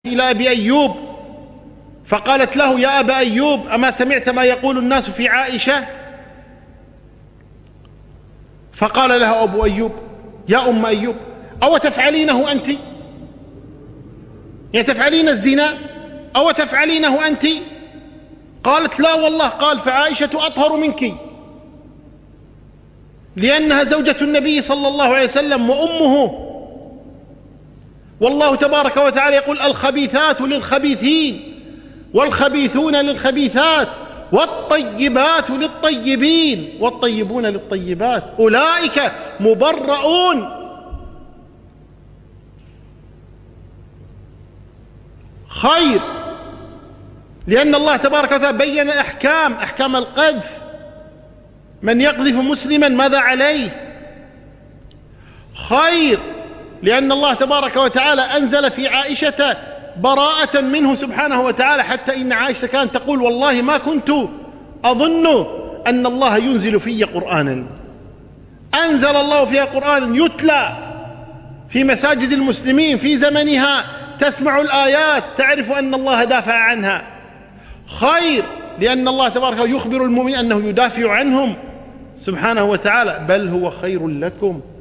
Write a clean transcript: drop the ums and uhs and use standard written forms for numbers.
إلى أبي أيوب فقالت له: يا أبا أيوب، أما سمعت ما يقول الناس في عائشة؟ فقال لها أبو أيوب: يا أم أيوب، أو تفعلينه أنت؟ يعني تفعلين الزنا أو تفعلينه أنت؟ قالت: لا والله. قال: فعائشة أطهر منك، لأنها زوجة النبي صلى الله عليه وسلم وأمه. والله تبارك وتعالى يقول: الخبيثات للخبيثين والخبيثون للخبيثات والطيبات للطيبين والطيبون للطيبات أولئك مبرؤون. خير، لأن الله تبارك وتعالى بين أحكام القذف. من يقذف مسلما ماذا عليه؟ خير، لأن الله تبارك وتعالى أنزل في عائشة براءة منه سبحانه وتعالى، حتى إن عائشة كانت تقول: والله ما كنت أظن أن الله ينزل في قرآنا. أنزل الله فيها قرآن يتلى في مساجد المسلمين في زمنها، تسمع الآيات تعرف أن الله دافع عنها. خير، لأن الله تبارك وتعالى يخبر المؤمنين أنه يدافع عنهم سبحانه وتعالى: بل هو خير لكم